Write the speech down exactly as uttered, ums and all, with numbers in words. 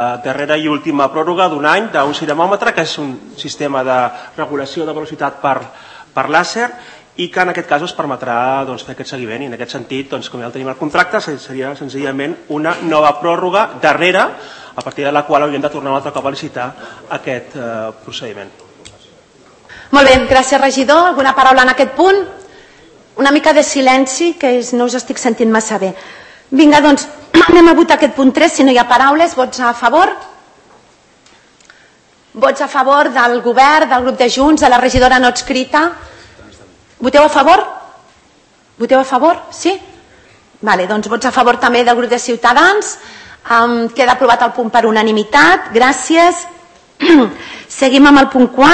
Darrera i última pròrroga d'un any d'un cinemòmetre, que és un sistema de regulació de velocitat per làser i que en aquest cas es permetrà fer aquest seguiment, i en aquest sentit, com ja el tenim al contracte, seria senzillament una nova pròrroga darrera, a partir de la qual hauríem de tornar un altre cop a licitar aquest procediment. Molt bé, gràcies regidor. Alguna paraula en aquest punt? Una mica de silenci, que no us estic sentint massa bé. Vinga, doncs, anem a votar aquest punt tres, si no hi ha paraules. Vots a favor? Vots a favor del govern, del grup de Junts, de la regidora no adscrita? Voteu a favor? Voteu a favor? Sí? Vale, doncs vots a favor també del grup de Ciutadans. Queda aprovat el punt per unanimitat. Gràcies. Seguim amb el punt quatre.